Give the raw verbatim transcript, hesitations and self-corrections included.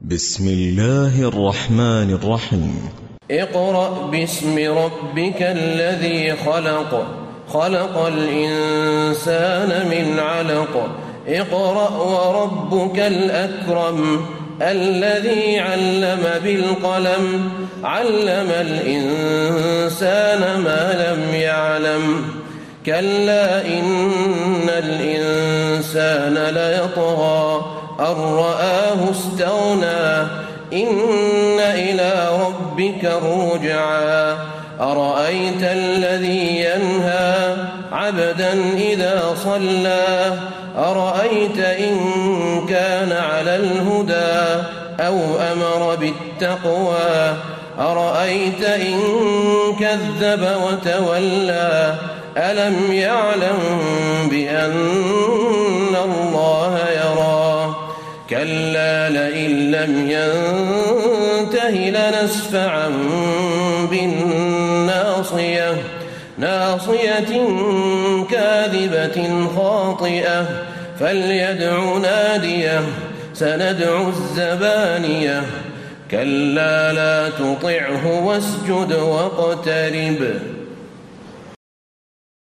بسم الله الرحمن الرحيم. اقرأ باسم ربك الذي خلق خلق الإنسان من علق اقرأ وربك الأكرم الذي علم بالقلم علم الإنسان ما لم يعلم كلا إن الإنسان ليطغى أن رآه استغنى إن إلى ربك الرجعى أرأيت الذي ينهى عبدا إذا صلى أرأيت إن كان على الهدى أو أمر بالتقوى أرأيت إن كذب وتولى ألم يعلم بأن الله يرى كلا لئن لم ينته لنسفعا بالناصية ناصية كاذبة خاطئة فليدع ناديه سندع الزبانية كلا لا تطعه واسجد واقترب